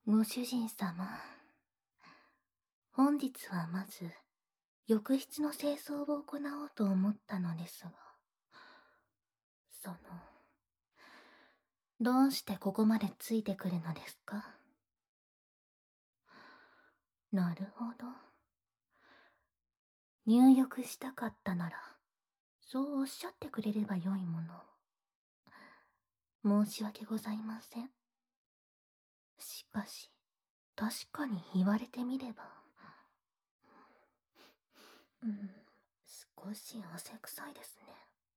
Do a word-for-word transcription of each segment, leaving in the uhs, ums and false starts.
ご主人様、本日はまず、浴室の清掃を行おうと思ったのですが、その、どうしてここまでついてくるのですか？なるほど。入浴したかったなら、そうおっしゃってくれればよいもの。申し訳ございません。しかし、確かに言われてみれば、うん、少し汗臭いですね。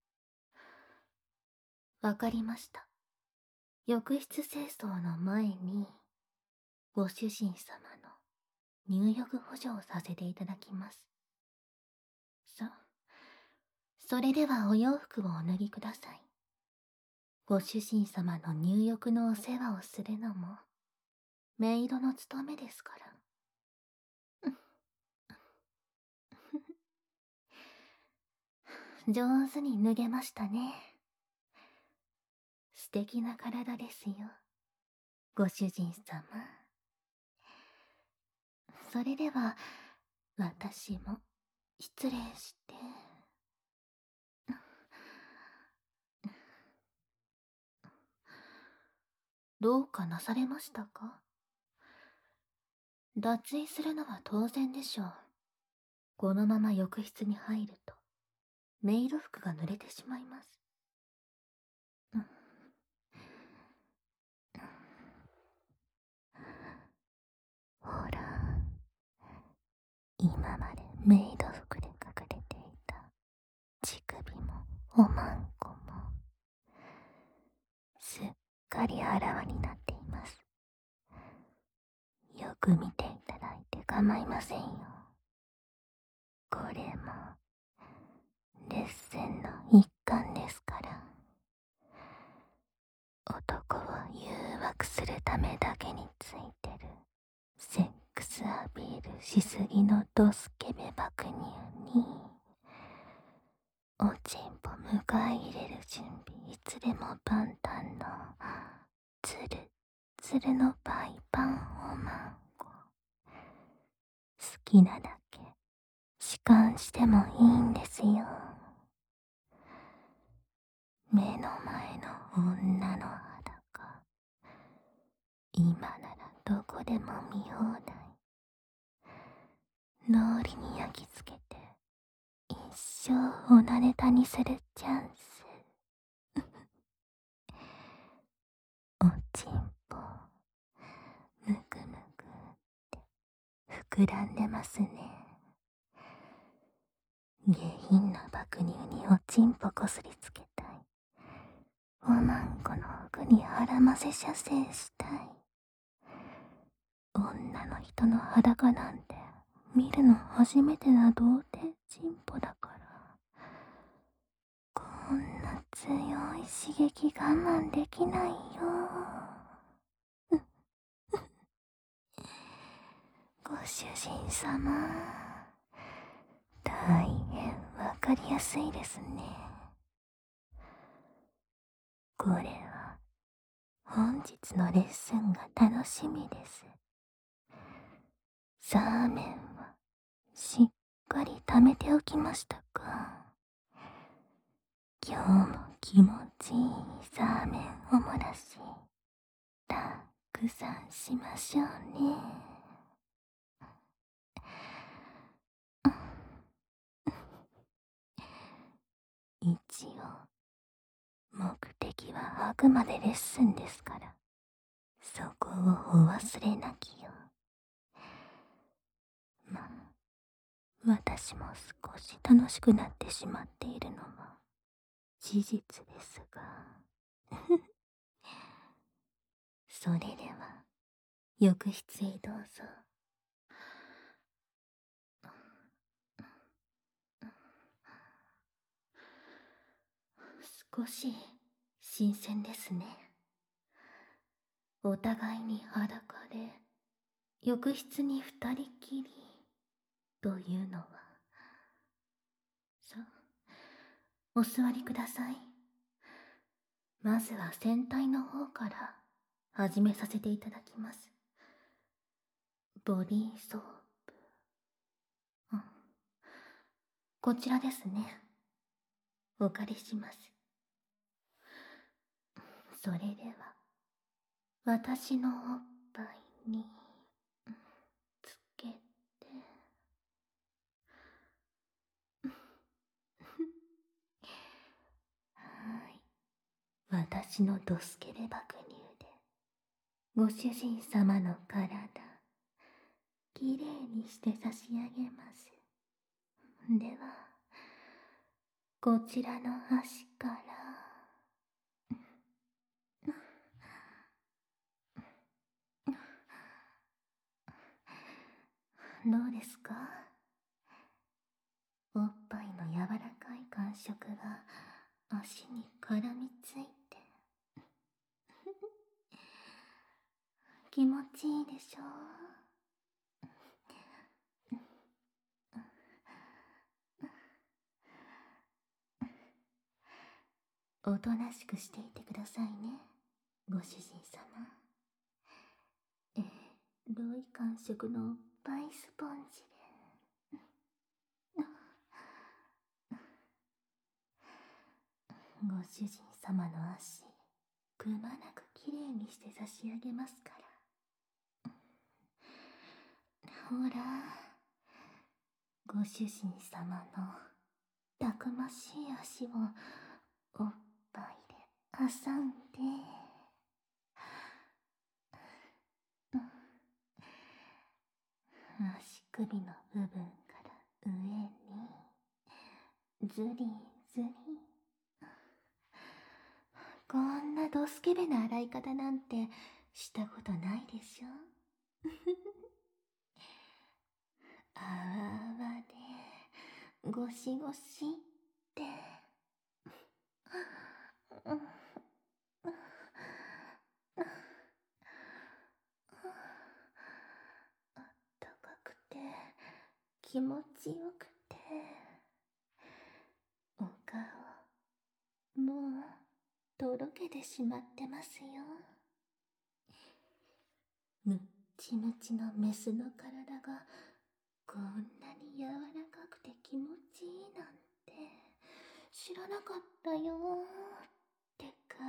わかりました。浴室清掃の前に、ご主人様の入浴補助をさせていただきます。さあ、それではお洋服をお脱ぎください。ご主人様の入浴のお世話をするのも、メイドの務めですから。上手に脱げましたね。素敵な体ですよ、ご主人様。それでは、私も失礼して。どうかなされましたか？脱衣するのは当然でしょう。このまま浴室に入ると、メイド服が濡れてしまいます。ほら、今までメイド服で隠れていた乳首もおまんこも、すっかりあらわになっています。よく見ていただいて構いませんよ。これもレッスンの一環ですから。男を誘惑するためだけについてるセックスアピールしすぎのドスケベ爆乳に、おちんぽ迎え入れる準備いつでも万端のつるつるのパイパンおまんこ。好きなだけ弛緩してもいいんですよ。目の前の女の裸、今ならどこでも見放題。脳裏に焼き付けて一生おなネタにするチャンス。おちんぽむくむくって膨らんでますね。下品な爆乳におちんぽこすりつけたい。おまんこの奥に腹ませ射精したい。女の人の裸なんて見るの初めてな童貞チンポだから、こんな強い刺激我慢できないよ。ご主人様、大変わかりやすいですね。これは本日のレッスンが楽しみです。サーメンはしっかり貯めておきましたか？今日も気持ちいいサーメンおもらしたくさんしましょうね。一応目的はあくまでレッスンですから、そこをお忘れなきよ。まあ、私も少し楽しくなってしまっているのは事実ですが。それでは浴室へどうぞ。少し新鮮ですね。お互いに裸で浴室に二人きりというのは。さあ、お座りください。まずは船体の方から始めさせていただきます。 ボディーソープ。うん。こちらですね。お借りします。それでは、私のおっぱいに、つけて。はい。私のドスケベ爆乳で、ご主人様の体、きれいにして差し上げます。では、こちらの足から、どうですか？おっぱいの柔らかい感触が足に絡みついて気持ちいいでしょう？おとなしくしていてくださいね、ご主人様。えー、ロイ感触のおっぱいスポンジで。ご主人様の足、くまなくきれいにして差し上げますから。ほら、ご主人様のたくましい足をおっぱいで挟んで、足首の部分から上にズリズリ。こんなドスケベな洗い方なんてしたことないでしょ？あわあわでゴシゴシって。あったかくて気持ちよくて、お顔もうとろけてしまってますよ。むっちむちのメスの体がこんなに柔らかくて気持ちいいなんて知らなかったよーって顔。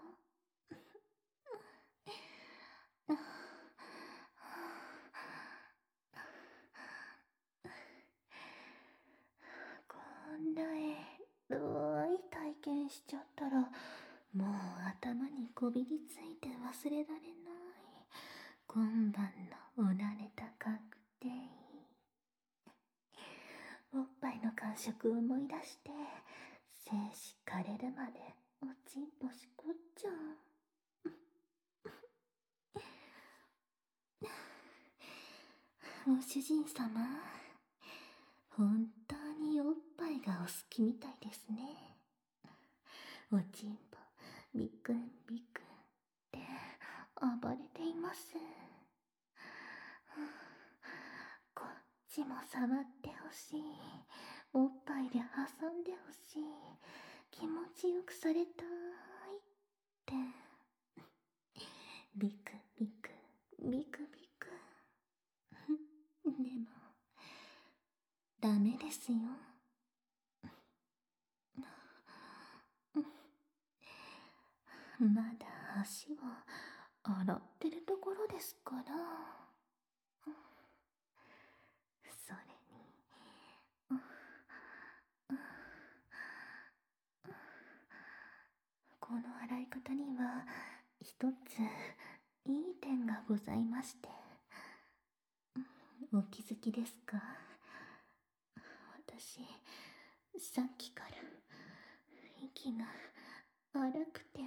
こんなえろい体験しちゃったら、もう頭にこびりついて忘れられない。今晩のおなれたカクテイ。おっぱいの感触を思い出して精子枯れるまでおちんぽしこっちゃう。ご主人様、本当におっぱいがお好きみたいですね。おちんぽビクンビクンって暴れています。こっちも触ってほしい。おっぱいで挟んでほしい。気持ちよくされたいって。ビクビクビクビク。でもダメですよ。まだ足を洗ってるところですから。それにこの洗い方には一ついい点がございまして、お気づきですか？私さっきから息が荒くて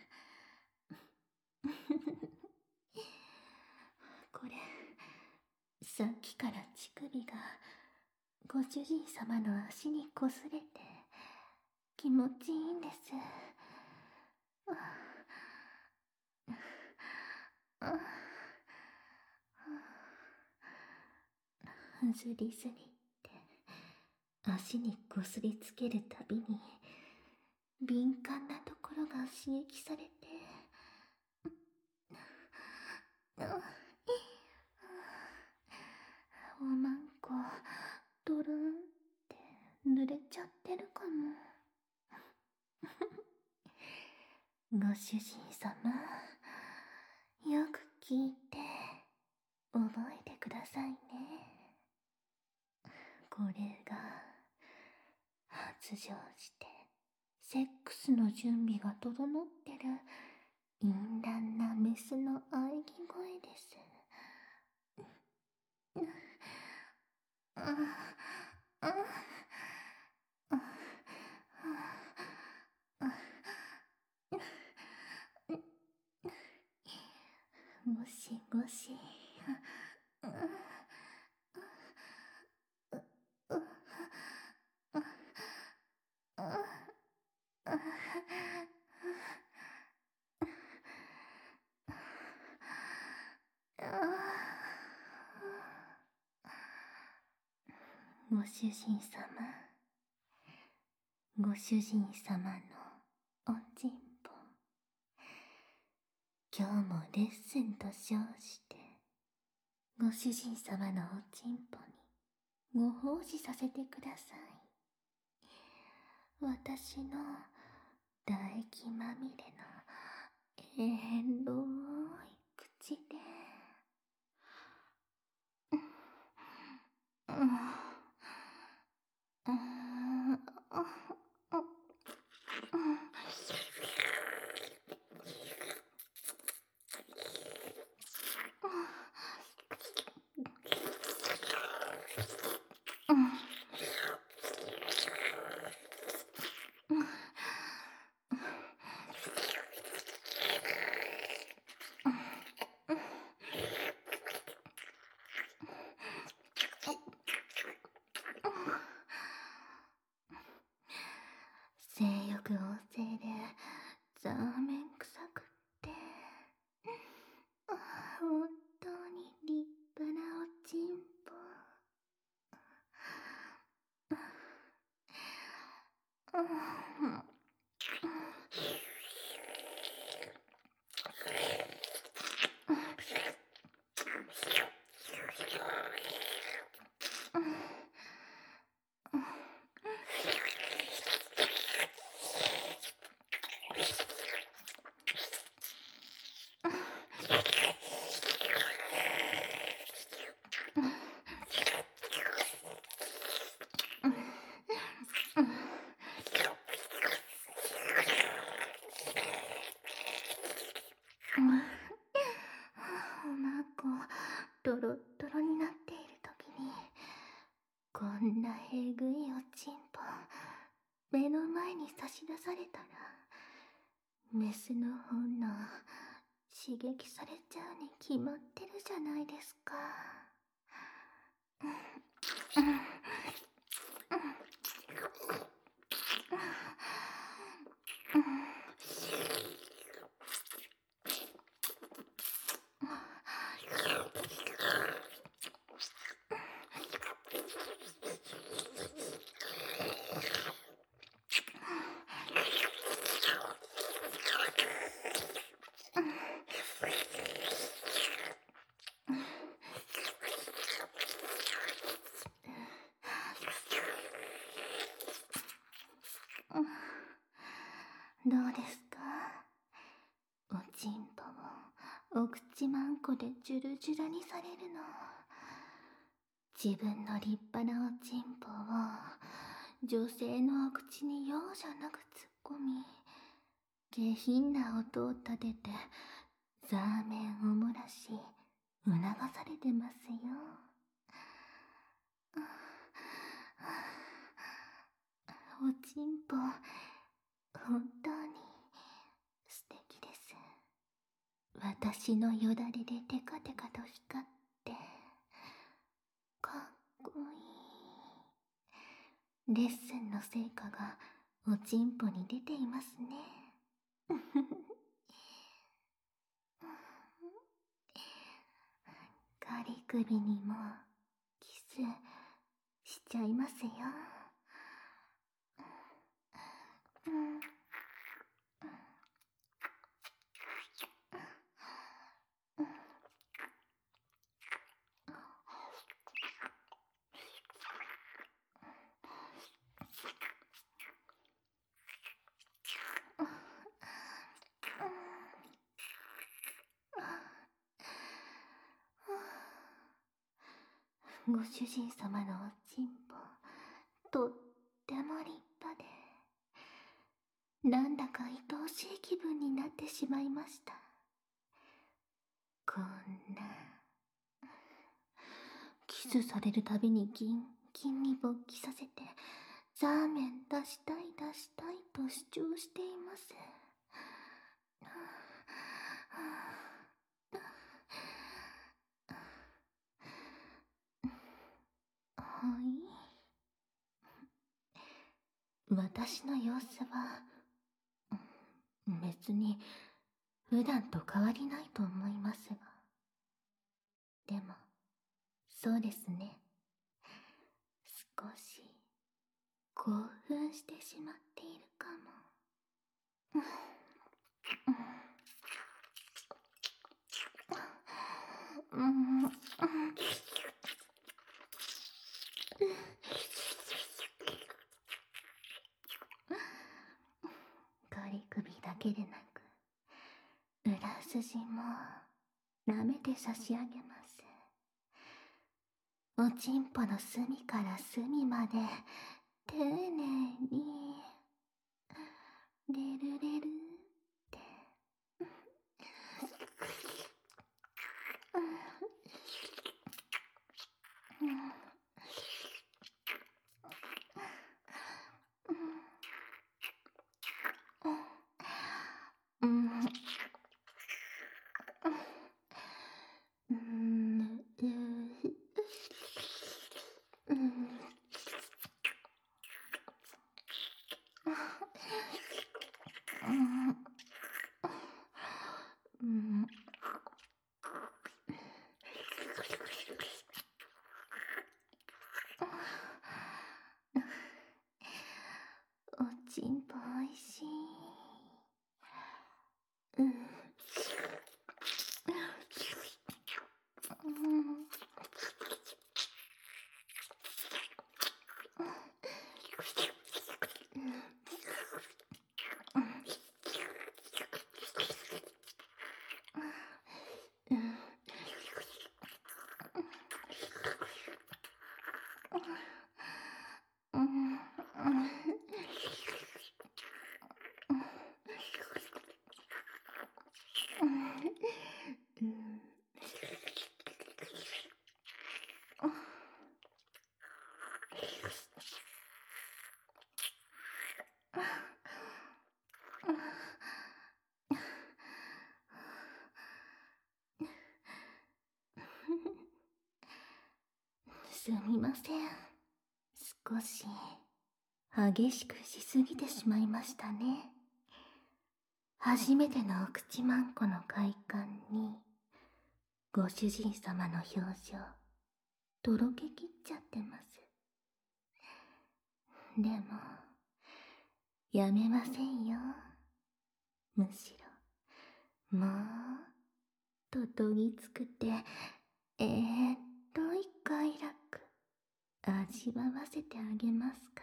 これさっきから乳首がご主人様の足にこすれて気持ちいいんです。ずりずりって足にこすりつけるたびに敏感なところが刺激されて、 ちゃってるかも。ご主人様、よく聞いて覚えてくださいね。これが発情してセックスの準備が整ってる淫乱なメスの喘ぎ声です。ゴシゴシ。ご主人様、ご主人様のおちんぽ、今日もレッスンと称してご主人様のおちんぽにご奉仕させてください。私の唾液まみれのエロい口で、うんうん性欲旺盛でザーメン臭くって本当に立派なおちんぽ。おまこドロッドロになっているときにこんなえぐいおちんぽ目の前に差し出されたらメスの本能刺激されちゃうに決まってるじゃないですか。どうですか？おちんぽもお口まんこでジュルジュルにされるの。自分の立派なおちんぽを女性のお口に容赦なく突っ込み下品な音を立ててザーメンを漏らし促されてますよ。おちんぽ本当に素敵です。私のよだれでテカテカと光ってかっこいい。レッスンの成果がおちんぽに出ていますね。ガリ首にもキスしちゃいますよ。うんご主人様のおちんぽ、とっても立派で、なんだか愛おしい気分になってしまいました。こんな、キスされるたびにギンギンに勃起させて、ザーメン出したい出したいと主張しています。はい。私の様子は、別に普段と変わりないと思いますが。でも、そうですね。少し興奮してしまっているかも。うん、うん、仮首だけでなく、裏筋も舐めて差し上げます。おちんぽの隅から隅まで丁寧にレルレルってうん、うん、うん、うん、うん、おちんぽおいしい。うん、うん、うん、すみません。少し激しくしすぎてしまいましたね。初めてのお口まんこの快感に、ご主人様の表情、とろけきっちゃってます。でも、やめませんよ。むしろ、もっとどぎつくて、えーっとい快楽、味わわせてあげますから。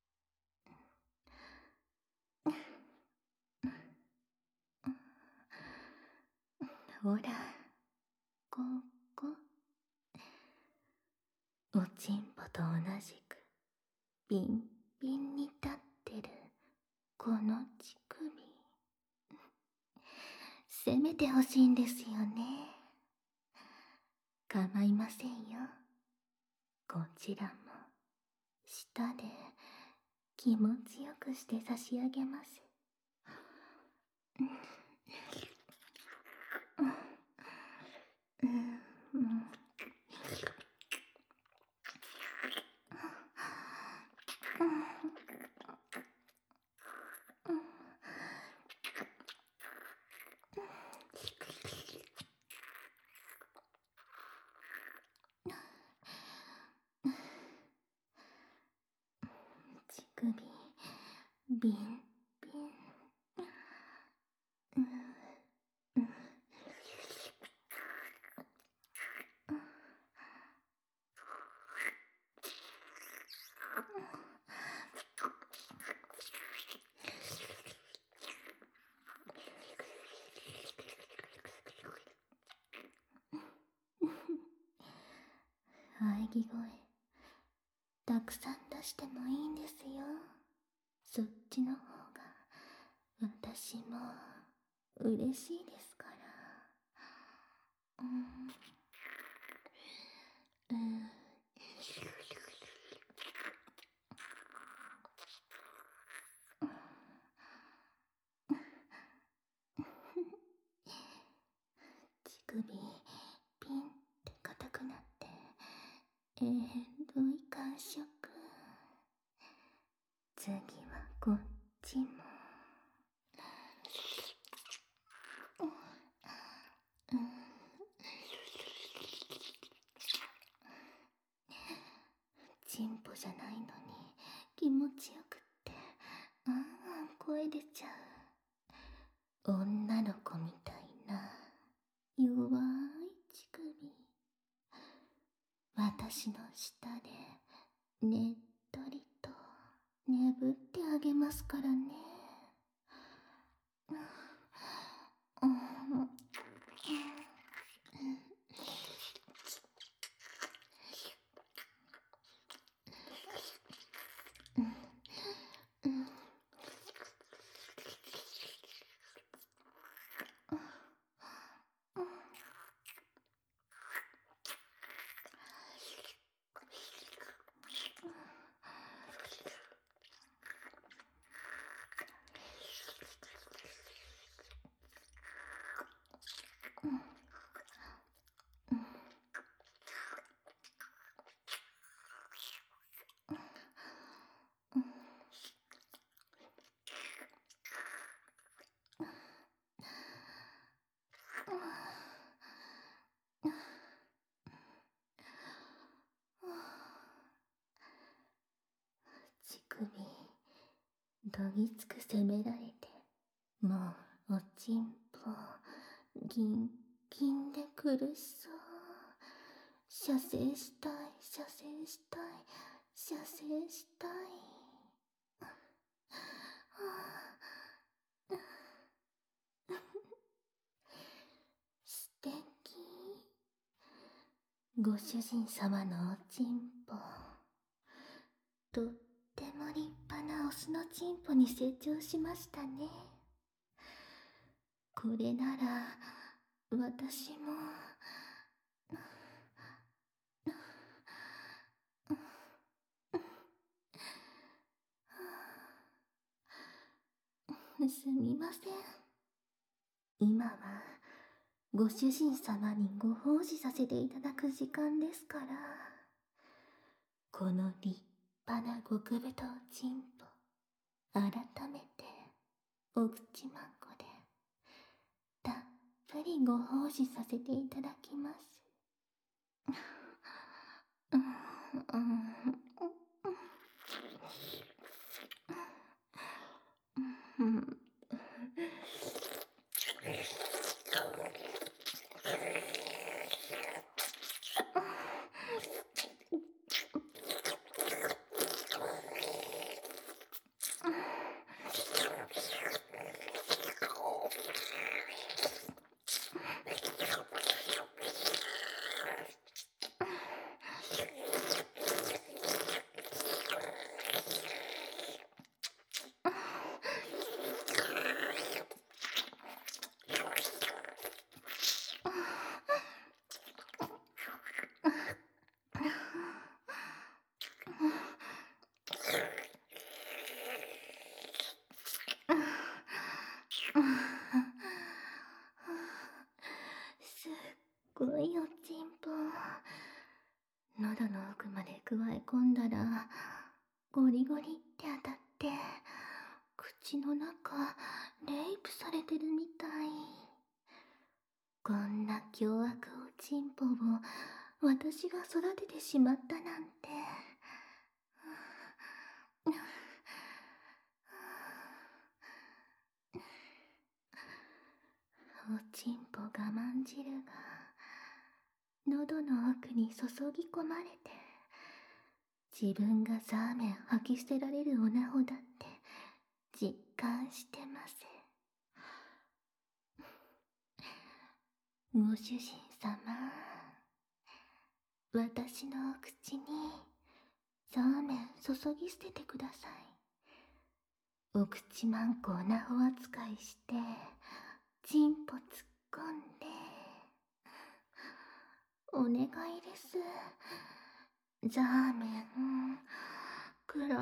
ほら、ここ。おちんぽと同じく、ピンピンに立ってる、この乳首。せめてほしいんですよね。構いませんよ。こちらも、舌で気持ちよくして差し上げます。うん、うん、乳首、ビンビン。うん、うん、 喘ぎ声たくさん出してもいいんですよ。そっちの方が私も嬉しいですから。うん、うん。乳首ピンって硬くなってえーどい感触。次はこっちも。うん、チンポじゃないのに気持ちよくってあんあん声出ちゃう。女の子みたいな弱い乳首、私の下でねっとりと眠ってあげますからね。うん、乳首どぎつく責められてもうおちんぽギンギンで苦しそう。射精したい射精したい射精したい。素敵。ご主人様のおちんぽとっても立派なオスのちんぽに成長しましたね。これなら私もすみません。今はご主人様にご奉仕させていただく時間ですから、この立派な極太おちんぽ改めてお口まんこでたっぷりご奉仕させていただきます。うんうんうんすっごいおちんぽ。喉の奥までくわえ込んだらゴリゴリって当たって口の中レイプされてるみたい。こんな凶悪おちんぽを私が育ててしまったなんて。おちんぽ我慢汁が喉の奥に注ぎ込まれて、自分がザーメン吐き捨てられるおなほだって実感してます。ご主人様、 私のお口にそうめん注ぎ捨ててください。お口まんこをなほ扱いしてチンポ突っ込んでお願いです。ザーメンくらはい。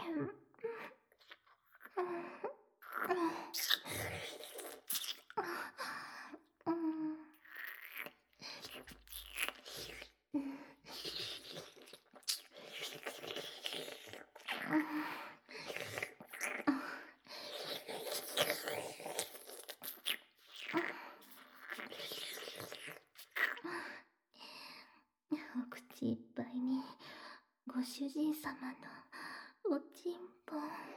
お口いっぱいにご主人様のおちんぽ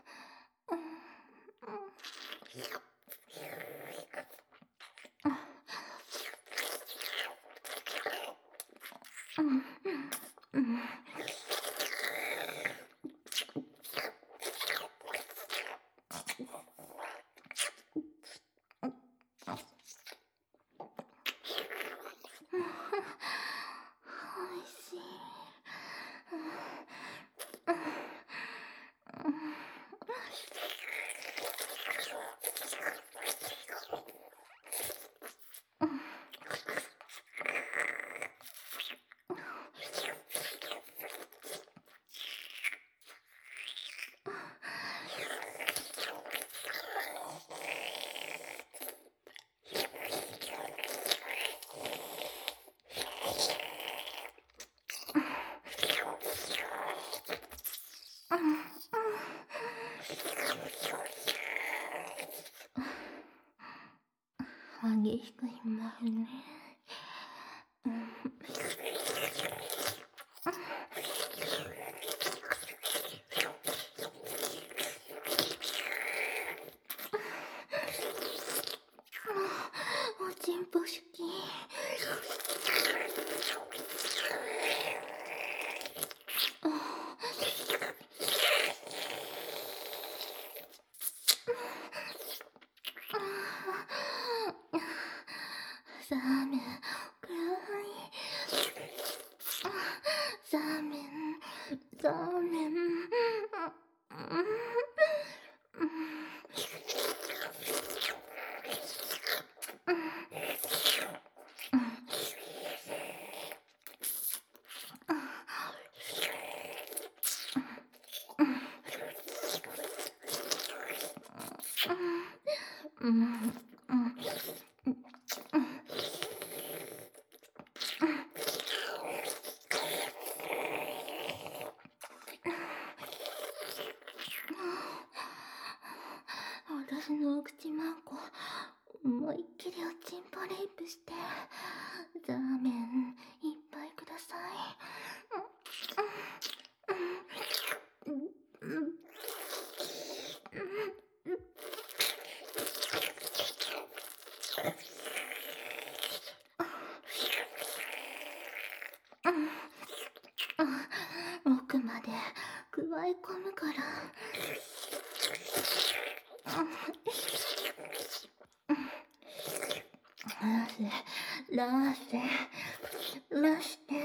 おいしい。激しくいますね。おちんぽ好き。ザーメンくらい。ザーメンザーメン私のお口まんこ思いっきりおちんぽレイプしてザーメンいっぱいください。奥までくわえ込むから。ラセラセラして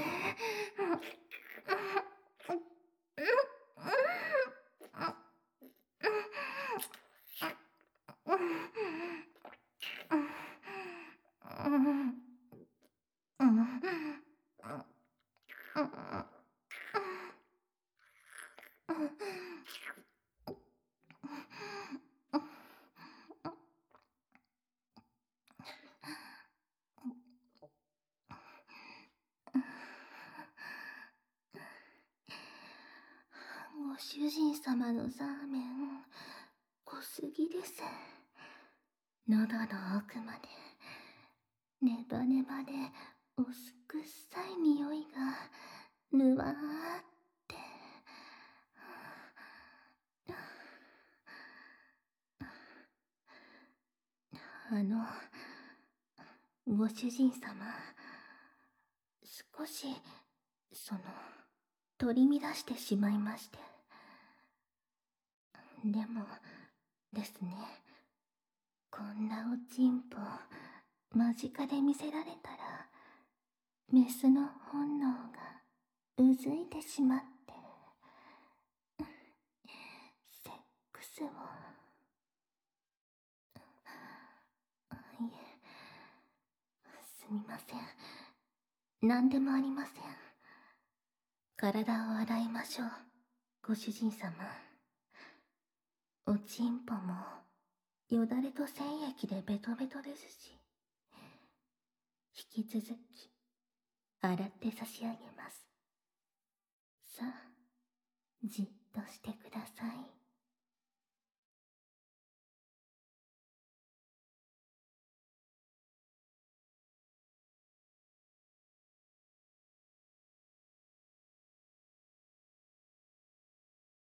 ご主人様のザーメン濃すぎです。喉の奥までネバネバでおすくさい匂いがぬわーって。あのご主人様、少しその取り乱してしまいまして。でもですね、こんなおちんぽ間近で見せられたらメスの本能がうずいてしまって、セックスを。いえ、すみません。何でもありません。体を洗いましょう、ご主人様。おちんぽもよだれと精液でベトベトですし、引き続き洗って差し上げます。さあ、じっとしてください。